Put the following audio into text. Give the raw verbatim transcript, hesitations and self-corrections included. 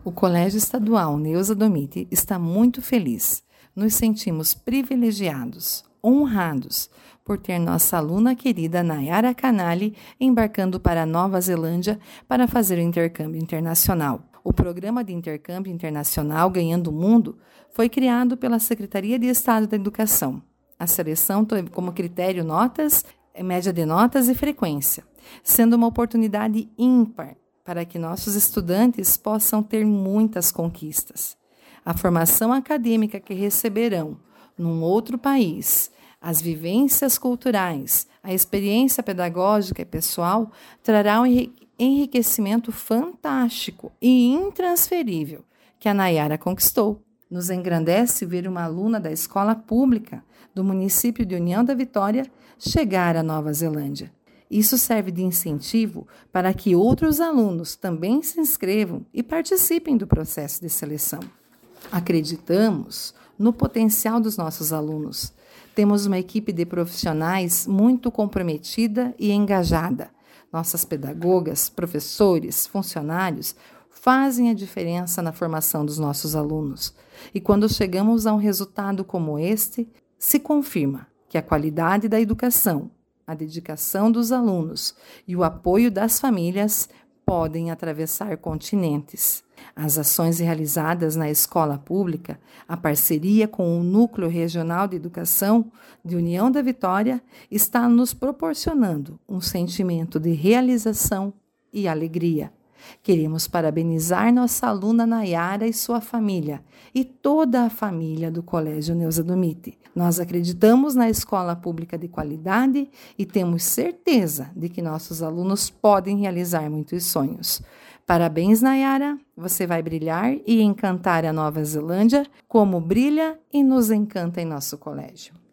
O Colégio Estadual Neuza Domiti está muito feliz. Nos sentimos privilegiados, honrados, por ter nossa aluna querida Nayara Canali embarcando para a Nova Zelândia para fazer o intercâmbio internacional. O Programa de Intercâmbio Internacional Ganhando o Mundo foi criado pela Secretaria de Estado da Educação. A seleção teve como critério notas, média de notas e frequência, sendo uma oportunidade ímpar para que nossos estudantes possam ter muitas conquistas. A formação acadêmica que receberão num outro país, as vivências culturais, a experiência pedagógica e pessoal trará um enriquecimento fantástico e intransferível que a Nayara conquistou. Nos engrandece ver uma aluna da escola pública do município de União da Vitória chegar à Nova Zelândia. Isso serve de incentivo para que outros alunos também se inscrevam e participem do processo de seleção. Acreditamos no potencial dos nossos alunos. Temos uma equipe de profissionais muito comprometida e engajada. Nossas pedagogas, professores, funcionários fazem a diferença na formação dos nossos alunos. E quando chegamos a um resultado como este, se confirma que a qualidade da educação, a dedicação dos alunos e o apoio das famílias podem atravessar continentes. As ações realizadas na escola pública, a parceria com o Núcleo Regional de Educação de União da Vitória está nos proporcionando um sentimento de realização e alegria. Queremos parabenizar nossa aluna Nayara e sua família e toda a família do Colégio Neuza Domiti. Nós acreditamos na escola pública de qualidade e temos certeza de que nossos alunos podem realizar muitos sonhos. Parabéns, Nayara! Você vai brilhar e encantar a Nova Zelândia como brilha e nos encanta em nosso colégio.